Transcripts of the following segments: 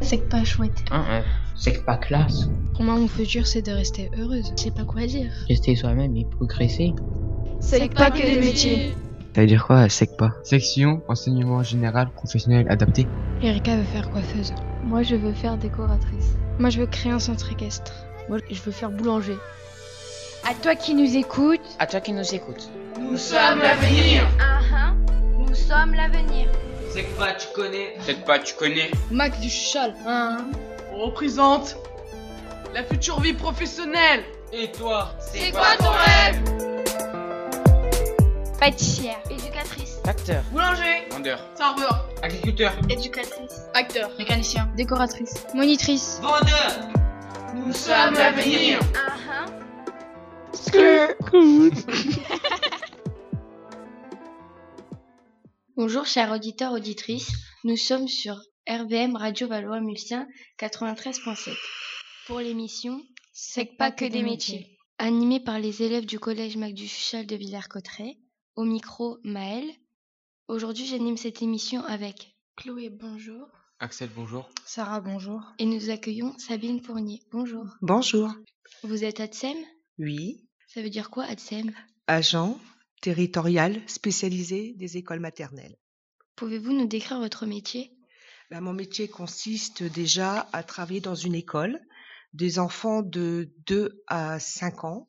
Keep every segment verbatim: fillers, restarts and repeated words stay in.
C'est que pas chouette. Hein, euh, c'est que pas classe. Pour moi, mon futur, c'est de rester heureuse. Je sais pas quoi dire. Rester soi-même et progresser. C'est pas que des métiers. Ça veut dire quoi, sec pas? Section enseignement général professionnel adapté. Erika veut faire coiffeuse. Moi, je veux faire décoratrice. Moi, je veux créer un centre équestre. Moi, je veux faire boulanger. À toi qui nous écoutes. À toi qui nous écoutes. Nous sommes l'avenir. Uh-huh. Nous sommes l'avenir. C'est que pas tu connais. C'est que pas tu connais. Mac du Chuchal. Hein. On représente la future vie professionnelle. Et toi, c'est quoi ton rêve? Pâtissière. Éducatrice. Acteur. Boulanger. Vendeur. Serveur. Agriculteur. Éducatrice. Acteur. Mécanicien. Décoratrice. Monitrice. Vendeur. Nous sommes l'avenir. Uh-huh. Bonjour chers auditeurs, auditrices, nous sommes sur R V M Radio Valois-Mulsien quatre-vingt-treize point sept pour l'émission C'est pas que des métiers, animée par les élèves du collège Mac du Chuchal de Villers-Cotterêts, au micro Maëlle. Aujourd'hui j'anime cette émission avec Chloé, bonjour. Axel, bonjour. Sarah, bonjour. Et nous accueillons Sabine Fournier, bonjour. Bonjour. Vous êtes A T S E M? Oui. Ça veut dire quoi A T S E M? Agent territorial spécialisé des écoles maternelles. Pouvez-vous nous décrire votre métier? Ben, mon métier consiste déjà à travailler dans une école des enfants de deux à cinq ans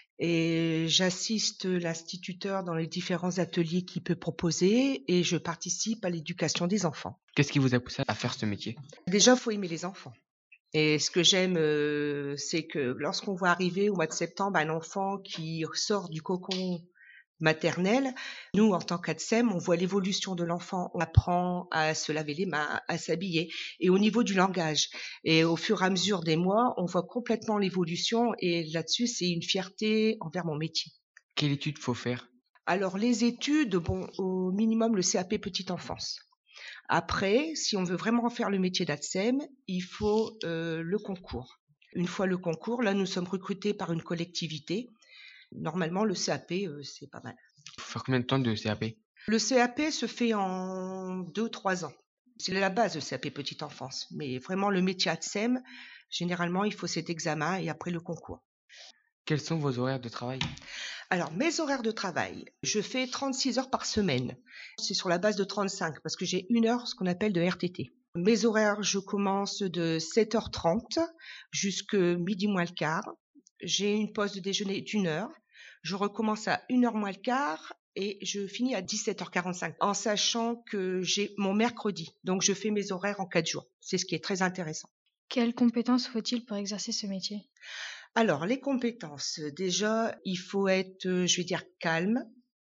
et j'assiste l'instituteur dans les différents ateliers qu'il peut proposer et je participe à l'éducation des enfants. Qu'est-ce qui vous a poussé à faire ce métier? Déjà, il faut aimer les enfants. Et ce que j'aime, euh, c'est que lorsqu'on voit arriver au mois de septembre un enfant qui sort du cocon maternel, nous, en tant qu'A T S E M, on voit l'évolution de l'enfant. On apprend à se laver les mains, à s'habiller, et au niveau du langage. Et au fur et à mesure des mois, on voit complètement l'évolution, et là-dessus, c'est une fierté envers mon métier. Quelle étude faut faire? Alors, les études, bon, au minimum, le C A P petite enfance. Après, si on veut vraiment faire le métier d'A T S E M, il faut euh, le concours. Une fois le concours, là, nous sommes recrutés par une collectivité. Normalement, le C A P, euh, c'est pas mal. Faut faire combien de temps de C A P? Le C A P se fait en deux trois ans. C'est la base, le C A P petite enfance. Mais vraiment, le métier A T S E M, généralement, il faut cet examen et après le concours. Quels sont vos horaires de travail? Alors, mes horaires de travail, je fais trente-six heures par semaine. C'est sur la base de trente-cinq parce que j'ai une heure, ce qu'on appelle de R T T. Mes horaires, je commence de sept heures trente jusqu'à midi moins le quart. J'ai une pause de déjeuner d'une heure. Je recommence à une heure moins le quart et je finis à dix-sept heures quarante-cinq en sachant que j'ai mon mercredi. Donc, je fais mes horaires en quatre jours. C'est ce qui est très intéressant. Quelles compétences faut-il pour exercer ce métier? Alors, les compétences, déjà, il faut être, je vais dire, calme.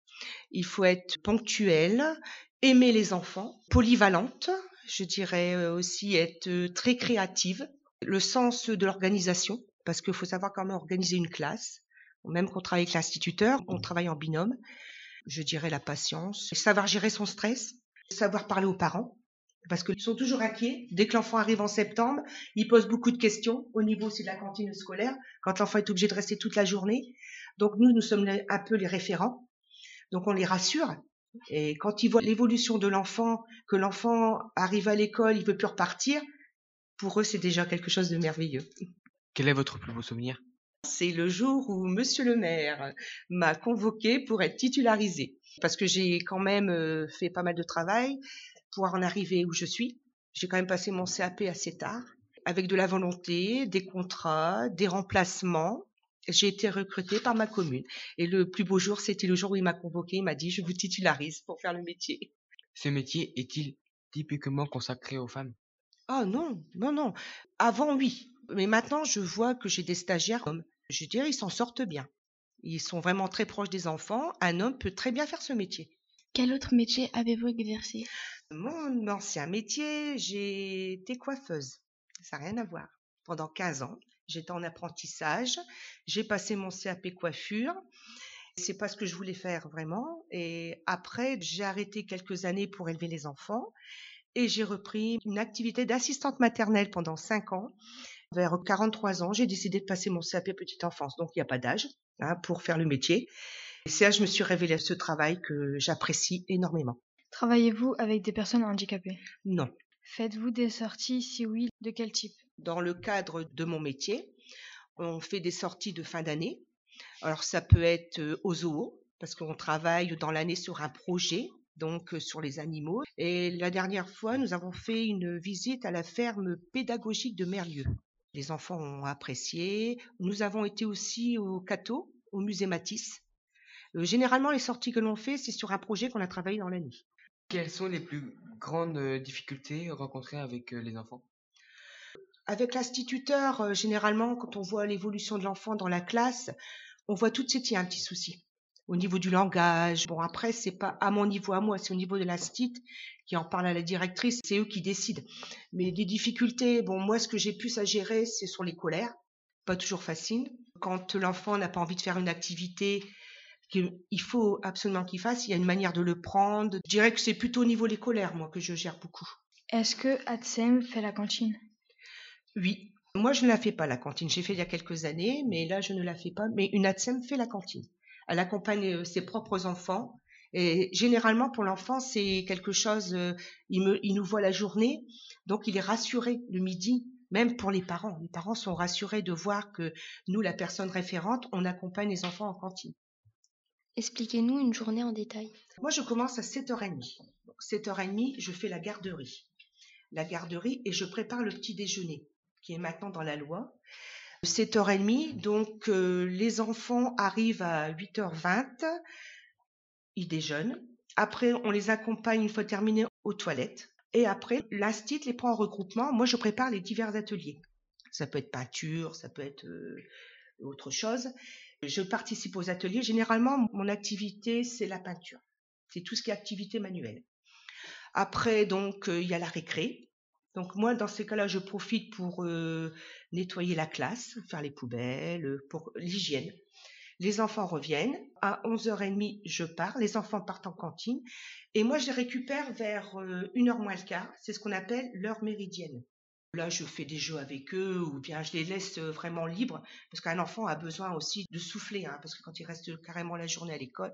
Il faut être ponctuel, aimer les enfants, polyvalente. Je dirais aussi être très créative. Le sens de l'organisation. Parce qu'il faut savoir comment organiser une classe. Même qu'on travaille avec l'instituteur, on travaille en binôme. Je dirais la patience, savoir gérer son stress, savoir parler aux parents, parce qu'ils sont toujours inquiets. Dès que l'enfant arrive en septembre, ils posent beaucoup de questions au niveau aussi de la cantine scolaire, quand l'enfant est obligé de rester toute la journée. Donc nous, nous sommes un peu les référents. Donc on les rassure. Et quand ils voient l'évolution de l'enfant, que l'enfant arrive à l'école, il veut plus repartir, pour eux, c'est déjà quelque chose de merveilleux. Quel est votre plus beau souvenir? C'est le jour où Monsieur le maire m'a convoqué pour être titularisée. Parce que j'ai quand même euh, fait pas mal de travail pour en arriver où je suis. J'ai quand même passé mon C A P assez tard, avec de la volonté, des contrats, des remplacements. J'ai été recrutée par ma commune. Et le plus beau jour, c'était le jour où il m'a convoqué. Il m'a dit, je vous titularise pour faire le métier. Ce métier est-il typiquement consacré aux femmes? Ah non, non, non. Avant, oui. Mais maintenant, je vois que j'ai des stagiaires hommes. Je dirais, ils s'en sortent bien. Ils sont vraiment très proches des enfants. Un homme peut très bien faire ce métier. Quel autre métier avez-vous exercé? Mon ancien métier, j'ai été coiffeuse. Ça n'a rien à voir. Pendant quinze ans, j'étais en apprentissage. J'ai passé mon C A P coiffure. C'est pas ce que je voulais faire vraiment. Et après, j'ai arrêté quelques années pour élever les enfants. Et j'ai repris une activité d'assistante maternelle pendant cinq ans. Vers quarante-trois ans, j'ai décidé de passer mon C A P petite enfance. Donc, il n'y a pas d'âge hein, pour faire le métier. Et c'est là que je me suis révélée ce travail que j'apprécie énormément. Travaillez-vous avec des personnes handicapées? Non. Faites-vous des sorties? Si oui, de quel type? Dans le cadre de mon métier, on fait des sorties de fin d'année. Alors ça peut être euh, au zoo, parce qu'on travaille dans l'année sur un projet, donc euh, sur les animaux. Et la dernière fois, nous avons fait une visite à la ferme pédagogique de Merlieu. Les enfants ont apprécié. Nous avons été aussi au Cateau, au musée Matisse. Euh, généralement, les sorties que l'on fait, c'est sur un projet qu'on a travaillé dans l'année. Quelles sont les plus grandes euh, difficultés rencontrées avec euh, les enfants? Avec l'instituteur, euh, généralement, quand on voit l'évolution de l'enfant dans la classe, on voit tout de suite qu'il y a un petit souci. Au niveau du langage, bon après, c'est pas à mon niveau à moi, c'est au niveau de l'instit qui en parle à la directrice, c'est eux qui décident. Mais des difficultés, bon moi ce que j'ai plus à gérer, c'est sur les colères, pas toujours facile. Quand l'enfant n'a pas envie de faire une activité qu'il faut absolument qu'il fasse, il y a une manière de le prendre. Je dirais que c'est plutôt au niveau des colères, moi, que je gère beaucoup. Est-ce que Atsem fait la cantine? Oui. Moi, je ne la fais pas, la cantine. J'ai fait il y a quelques années, mais là, je ne la fais pas. Mais une Atsem fait la cantine. Elle accompagne ses propres enfants. Et généralement, pour l'enfant, c'est quelque chose, euh, il, me, il nous voit la journée, donc il est rassuré le midi, même pour les parents. Les parents sont rassurés de voir que nous, la personne référente, on accompagne les enfants en cantine. Expliquez-nous une journée en détail. Moi, je commence à sept heures trente. Donc, sept heures trente, je fais la garderie. La garderie et je prépare le petit déjeuner, qui est maintenant dans la loi. sept heures trente, donc euh, les enfants arrivent à huit heures vingt, ils déjeunent. Après, on les accompagne une fois terminés aux toilettes. Et après, l'instit les prend en regroupement. Moi, je prépare les divers ateliers. Ça peut être peinture, ça peut être euh, autre chose. Je participe aux ateliers. Généralement, mon activité, c'est la peinture. C'est tout ce qui est activité manuelle. Après, donc, euh, il y a la récré. Donc, moi, dans ces cas-là, je profite pour euh, nettoyer la classe, faire les poubelles, pour l'hygiène. Les enfants reviennent. À onze heures trente, je pars. Les enfants partent en cantine. Et moi, je les récupère vers euh, une heure moins le quart. C'est ce qu'on appelle l'heure méridienne. Là, je fais des jeux avec eux ou bien je les laisse vraiment libres parce qu'un enfant a besoin aussi de souffler, hein, parce que quand il reste carrément la journée à l'école.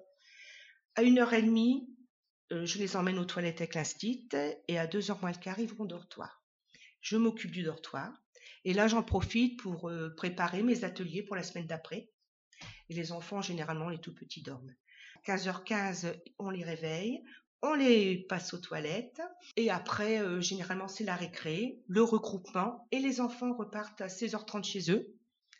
À une heure trente, euh, je les emmène aux toilettes avec l'instit et à deux heures moins le quart, ils vont au dortoir. Je m'occupe du dortoir et là, j'en profite pour euh, préparer mes ateliers pour la semaine d'après. Et les enfants, généralement, les tout petits dorment. À quinze heures quinze, on les réveille. On les passe aux toilettes et après, euh, généralement, c'est la récré, le regroupement et les enfants repartent à seize heures trente chez eux.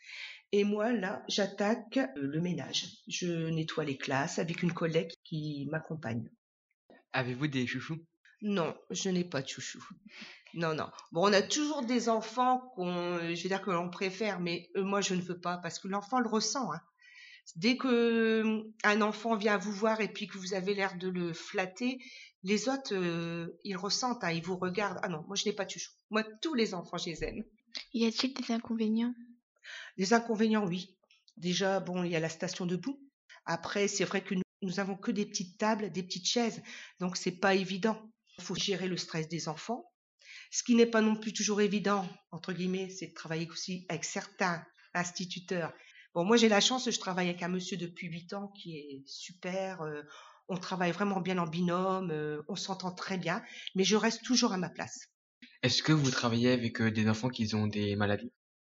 Et moi, là, j'attaque euh, le ménage. Je nettoie les classes avec une collègue qui m'accompagne. Avez-vous des chouchous? Non, je n'ai pas de chouchou. Non, non. Bon, on a toujours des enfants qu'on, je vais dire que l'on préfère, mais euh, moi, je ne veux pas parce que l'enfant le ressent, hein. Dès que un enfant vient vous voir et puis que vous avez l'air de le flatter, les autres, euh, ils ressentent, hein, ils vous regardent. Ah non, moi je n'ai pas de chouchou. Moi, tous les enfants, je les aime. Y a-t-il des inconvénients? Des inconvénients, oui. Déjà, bon, il y a la station debout. Après, c'est vrai que nous, nous avons que des petites tables, des petites chaises, donc c'est pas évident. Il faut gérer le stress des enfants. Ce qui n'est pas non plus toujours évident, entre guillemets, c'est de travailler aussi avec certains instituteurs. Bon, moi, j'ai la chance, je travaille avec un monsieur depuis huit ans qui est super. Euh, on travaille vraiment bien en binôme, euh, on s'entend très bien, mais je reste toujours à ma place. Est-ce que vous travaillez avec euh, des enfants qui ont des maladies?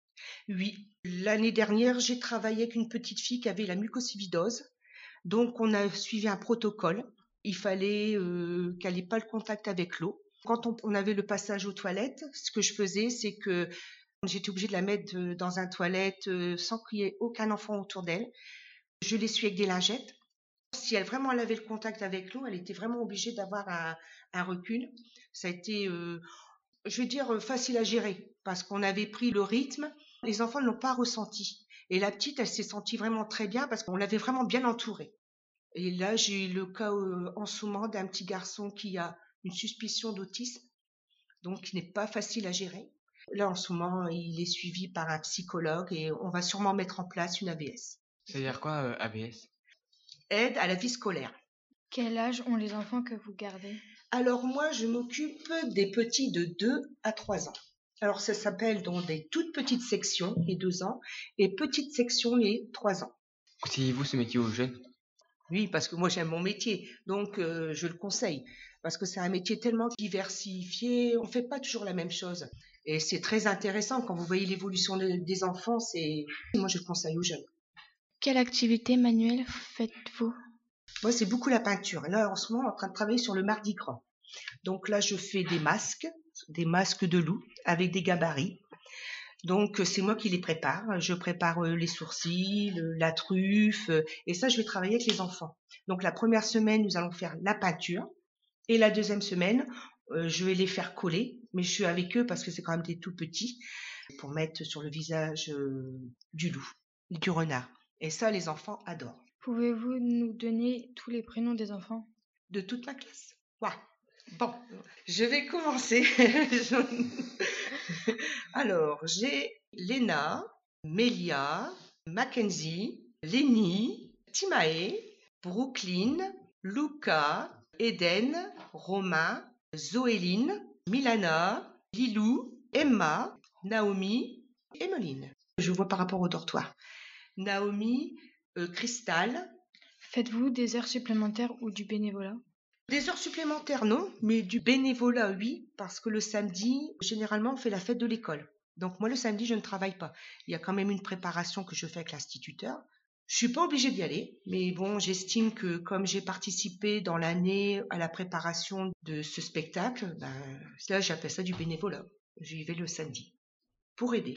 Oui. L'année dernière, j'ai travaillé avec une petite fille qui avait la mucoviscidose. Donc, on a suivi un protocole. Il fallait euh, qu'elle n'ait pas le contact avec l'eau. Quand on, on avait le passage aux toilettes, ce que je faisais, c'est que j'étais obligée de la mettre dans un toilette sans qu'il y ait aucun enfant autour d'elle. Je l'essuie avec des lingettes. Si elle vraiment elle avait le contact avec l'eau, elle était vraiment obligée d'avoir un, un recul. Ça a été, euh, je vais dire, facile à gérer parce qu'on avait pris le rythme. Les enfants ne l'ont pas ressenti. Et la petite, elle s'est sentie vraiment très bien parce qu'on l'avait vraiment bien entourée. Et là, j'ai eu le cas euh, en ce moment d'un petit garçon qui a une suspicion d'autisme, donc qui n'est pas facile à gérer. Là, en ce moment, il est suivi par un psychologue et on va sûrement mettre en place une A V S. C'est-à-dire quoi, euh, A V S? Aide à la vie scolaire. Quel âge ont les enfants que vous gardez? Alors moi, je m'occupe des petits de deux à trois ans. Alors ça s'appelle donc des toutes petites sections, les deux ans, et petites sections, les trois ans. Conseillez-vous ce métier aux jeunes? Oui, parce que moi j'aime mon métier, donc euh, je le conseille. parce que c'est un métier tellement diversifié, on ne fait pas toujours la même chose. Et c'est très intéressant quand vous voyez l'évolution de, des enfants, c'est moi je conseille aux jeunes. Quelle activité manuelle faites-vous? Moi, c'est beaucoup la peinture. Là, en ce moment, on est en train de travailler sur le Mardi Gras. Donc là, je fais des masques, des masques de loup avec des gabarits. Donc, c'est moi qui les prépare. Je prépare les sourcils, la truffe, et ça, je vais travailler avec les enfants. Donc, la première semaine, nous allons faire la peinture, et la deuxième semaine, euh, je vais les faire coller, mais je suis avec eux parce que c'est quand même des tout petits, pour mettre sur le visage euh, du loup, du renard. Et ça, les enfants adorent. Pouvez-vous nous donner tous les prénoms des enfants? De toute ma classe. Ouais. Bon, je vais commencer. Alors, j'ai Léna, Mélia, Mackenzie, Lénie, Timae, Brooklyn, Luca, Eden, Romain, Zoéline, Milana, Lilou, Emma, Naomi, Emmeline. Je vois par rapport au dortoir. Naomi, euh, Cristal. Faites-vous des heures supplémentaires ou du bénévolat? Des heures supplémentaires, non, mais du bénévolat, oui, parce que le samedi, généralement, on fait la fête de l'école. Donc moi, le samedi, je ne travaille pas. Il y a quand même une préparation que je fais avec l'instituteur. Je suis pas obligée d'y aller, mais bon, j'estime que comme j'ai participé dans l'année à la préparation de ce spectacle, ben, là, j'appelle ça du bénévolat. J'y vais le samedi pour aider.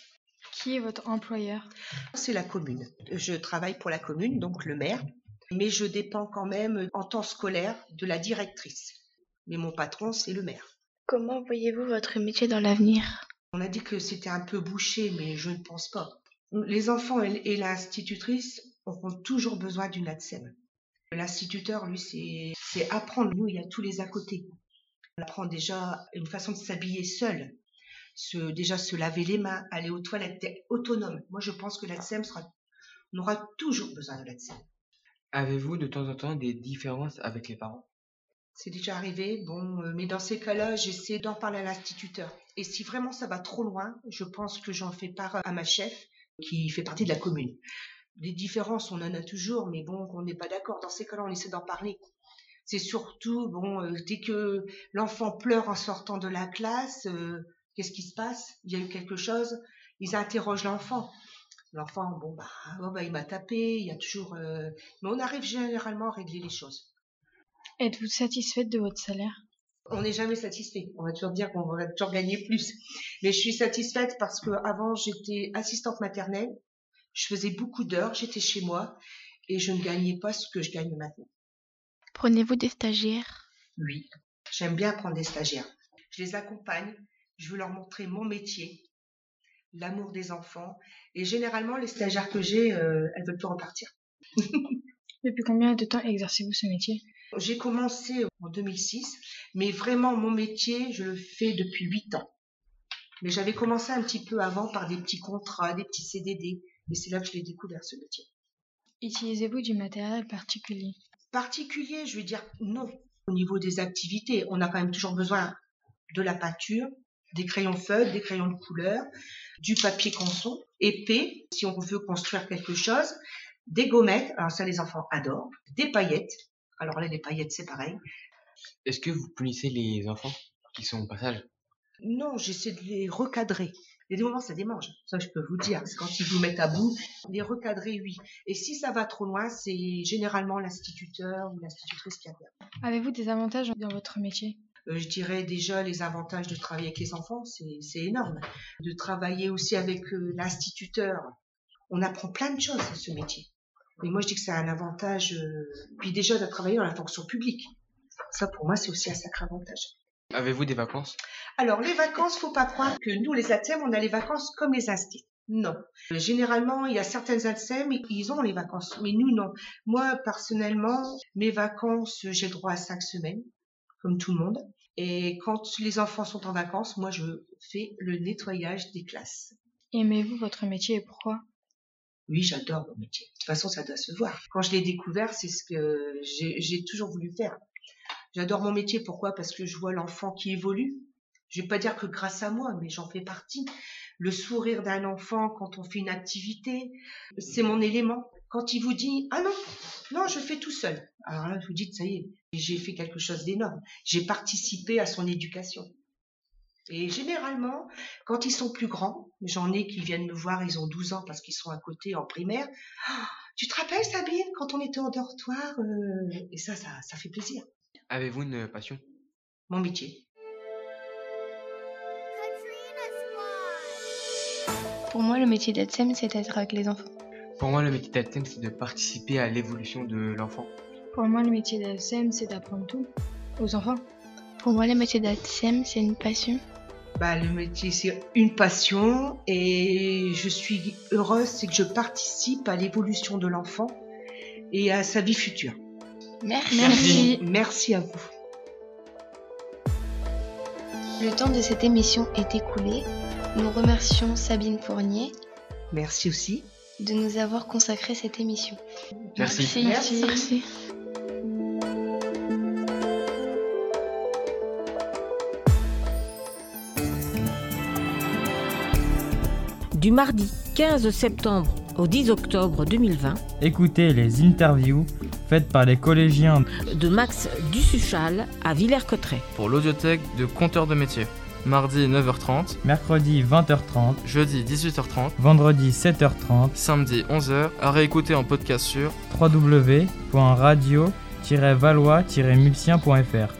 Qui est votre employeur? C'est la commune. Je travaille pour la commune, donc le maire, mais je dépends quand même en temps scolaire de la directrice. Mais mon patron, c'est le maire. Comment voyez-vous votre métier dans l'avenir? On a dit que c'était un peu bouché, mais je ne pense pas. Les enfants et l'institutrice auront toujours besoin d'une ATSEM. L'instituteur, lui, c'est, c'est apprendre. Nous, il y a tous les à côté. On apprend déjà une façon de s'habiller seul. Se, déjà se laver les mains, aller aux toilettes, être autonome. Moi, je pense que l'ATSEM sera, on aura toujours besoin de l'ATSEM. Avez-vous de temps en temps des différences avec les parents? C'est déjà arrivé, bon, euh, mais dans ces cas-là, j'essaie d'en parler à l'instituteur. Et si vraiment ça va trop loin, je pense que j'en fais part à ma chef, qui fait partie de la commune. Des différences, on en a toujours, mais bon, on n'est pas d'accord. Dans ces cas-là, on essaie d'en parler. C'est surtout, bon, euh, dès que l'enfant pleure en sortant de la classe, euh, qu'est-ce qui se passe? Il y a eu quelque chose? Ils interrogent l'enfant. L'enfant, bon, bah, oh, bah il m'a tapé, il y a toujours... Euh... Mais on arrive généralement à régler les choses. Êtes-vous satisfaite de votre salaire? On n'est jamais satisfait. On va toujours dire qu'on va toujours gagner plus. Mais je suis satisfaite parce que avant j'étais assistante maternelle. Je faisais beaucoup d'heures, j'étais chez moi et je ne gagnais pas ce que je gagne maintenant. Prenez-vous des stagiaires? Oui, j'aime bien prendre des stagiaires. Je les accompagne, je veux leur montrer mon métier, l'amour des enfants. Et généralement, les stagiaires que j'ai, euh, elles veulent plus repartir. Depuis combien de temps exercez-vous ce métier? J'ai commencé en deux mille six, mais vraiment mon métier, je le fais depuis huit ans. Mais j'avais commencé un petit peu avant par des petits contrats, des petits C D D, et c'est là que je l'ai découvert ce métier. Utilisez-vous du matériel particulier? Particulier, je veux dire non. Au niveau des activités, on a quand même toujours besoin de la peinture, des crayons feutres, des crayons de couleur, du papier canson, épais, si on veut construire quelque chose, des gommettes, alors ça les enfants adorent, des paillettes. Alors là, les paillettes, c'est pareil. Est-ce que vous punissez les enfants qui sont au passage? Non, j'essaie de les recadrer. Il y a des moments, ça démange. Ça, je peux vous dire. C'est quand ils vous mettent à bout. Les recadrer, oui. Et si ça va trop loin, c'est généralement l'instituteur ou l'institutrice qui intervient. Avez-vous des avantages dans votre métier? euh, Je dirais déjà les avantages de travailler avec les enfants, c'est, c'est énorme. De travailler aussi avec euh, l'instituteur. On apprend plein de choses à ce métier. Et moi, je dis que c'est un avantage, euh, puis déjà de travailler dans la fonction publique. Ça, pour moi, c'est aussi un sacré avantage. Avez-vous des vacances? Alors, les vacances, faut pas croire que nous, les ATSEM, on a les vacances comme les instituts. Non. Euh, généralement, il y a certaines ATSEM, ils ont les vacances, mais nous, non. Moi, personnellement, mes vacances, j'ai le droit à cinq semaines, comme tout le monde. Et quand les enfants sont en vacances, moi, je fais le nettoyage des classes. Aimez-vous votre métier et pourquoi? Oui, j'adore mon métier. De toute façon, ça doit se voir. Quand je l'ai découvert, c'est ce que j'ai, j'ai toujours voulu faire. J'adore mon métier. Pourquoi? Parce que je vois l'enfant qui évolue. Je vais pas dire que grâce à moi, mais j'en fais partie. Le sourire d'un enfant quand on fait une activité, c'est mon élément. Quand il vous dit « Ah non, non, je fais tout seul », Alors là, vous dites, ça y est, j'ai fait quelque chose d'énorme. J'ai participé à son éducation. Et généralement, quand ils sont plus grands, j'en ai qui viennent me voir, ils ont douze ans parce qu'ils sont à côté en primaire. Oh, tu te rappelles, Sabine, quand on était au dortoir euh... Et ça, ça, ça fait plaisir. Avez-vous une passion? Mon métier. Pour moi, le métier d'A T S E M, c'est d'être avec les enfants. Pour moi, le métier d'A T S E M, c'est de participer à l'évolution de l'enfant. Pour moi, le métier d'A T S E M, c'est d'apprendre tout aux enfants. Pour moi, le métier d'A T S E M, c'est une passion. Bah, le métier, c'est une passion et je suis heureuse, c'est que je participe à l'évolution de l'enfant et à sa vie future. Merci. Merci. Merci à vous. Le temps de cette émission est écoulé. Nous remercions Sabine Fournier. Merci aussi. De nous avoir consacré cette émission. Merci. Merci. Merci. Du mardi quinze septembre au dix octobre deux mille vingt, écoutez les interviews faites par les collégiens de Max Dussuchal à Villers-Cotterêts. Pour l'audiothèque de Compteurs de métier. Mardi neuf heures trente, mercredi vingt heures trente, jeudi dix-huit heures trente, vendredi sept heures trente, samedi onze heures, à réécouter en podcast sur w w w point radio tiret valois tiret mulsien point f r.